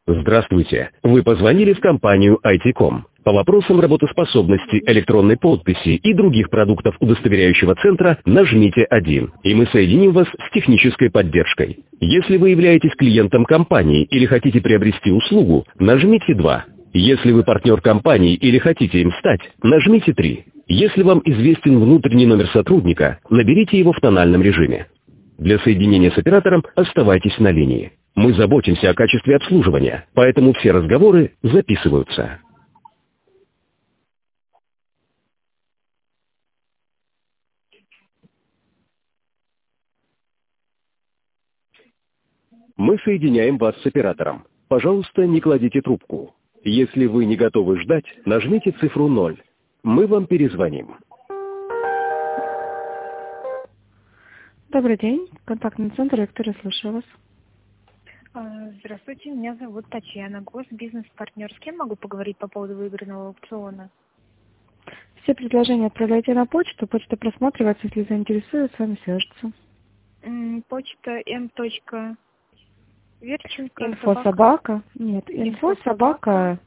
Здравствуйте. Вы позвонили в компанию IT.com. По вопросам работоспособности, электронной подписи и других продуктов удостоверяющего центра нажмите 1, и мы соединим вас с технической поддержкой. Если вы являетесь клиентом компании или хотите приобрести услугу, нажмите 2. Если вы партнер компании или хотите им стать, нажмите 3. Если вам известен внутренний номер сотрудника, наберите его в тональном режиме. Для соединения с оператором оставайтесь на линии. Мы заботимся о качестве обслуживания, поэтому все разговоры записываются. Мы соединяем вас с оператором. Пожалуйста, не кладите трубку. Если вы не готовы ждать, нажмите цифру 0. Мы вам перезвоним. Добрый день. Контактный центр, Виктория, слушаю вас. Здравствуйте, меня зовут Татьяна, госбизнес-партнер. С кем могу поговорить по поводу выигранного аукциона? Все предложения отправляйте на почту. Почта просматривается, если заинтересует, с вами свяжется. Почта Верченко. Инфо-собака. Нет, инфо-собака.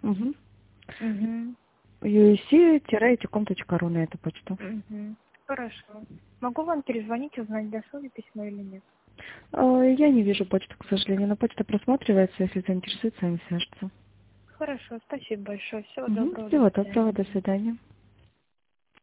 UEC-ecom.ru на эту почту. Хорошо. Могу вам перезвонить, узнать, дошло ли письмо или нет? Я не вижу почту, к сожалению, но почта просматривается, если заинтересует, с вами свяжется. Хорошо, спасибо большое. Всего доброго. Всего доброго, до свидания.